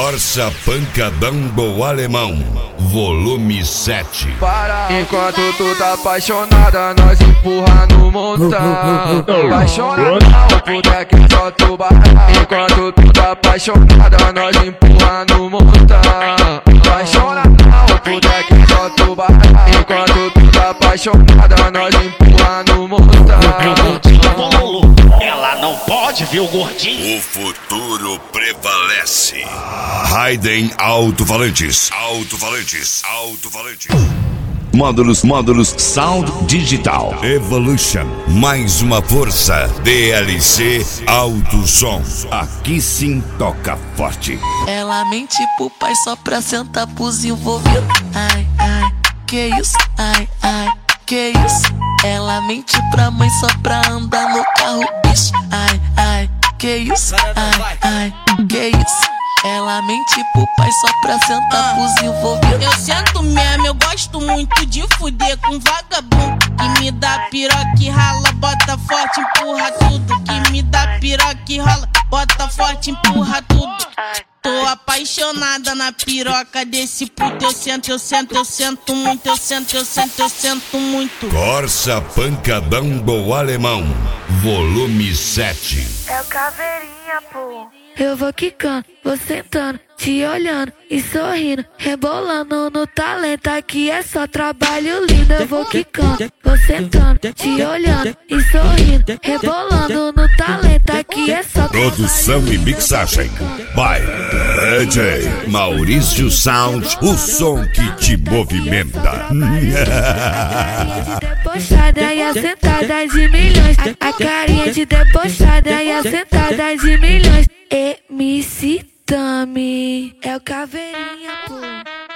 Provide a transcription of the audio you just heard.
Corsa Pancadão do Alemão, volume 7. Para enquanto tu tá apaixonada, nós empurra no montão. Apaixonada não, puta que só tu barra. Enquanto tu tá apaixonada, nós empurra no montão. Apaixonada não, puta que só tu barra. Enquanto tu tá apaixonada, nós empurra no montão. Ela não pode ver o gordinho. O futuro prevalece. Raiden Alto-Falantes. Módulos Sound Digital Evolution. Mais uma força. DLC Alto Som. Aqui sim toca forte. Ela mente pro pai só pra sentar pros envolvidos. Ai, ai, que isso? Ai, ai, que isso? Ela mente pra mãe só pra andar no carro, bicho. Ai, ai, que isso? Ai, ai, que isso? Ela mente pro pai só pra sentar pros envolvidos. Eu sento mesmo, eu gosto muito de fuder com vagabundo que me dá piroca e rala, bota forte, empurra tudo. Que me dá piroca e rola, bota forte, empurra tudo. Tô apaixonada na piroca desse puto. Eu sento muito, eu sento muito. Corsa Pancadão do Alemão, volume 7. É o Caveirinha, pô. Eu vou quicando, vou sentando, te olhando e sorrindo, rebolando no talento, aqui é só trabalho lindo. Eu vou quicando, vou sentando, te olhando e sorrindo, rebolando no talento, aqui é só Produção e mixagem by DJ Maurício Sound, o som que te movimenta. Debochada e assentada de milhões, a carinha de debochada e assentada de milhões. MC Tami, é o Caveirinha, pô.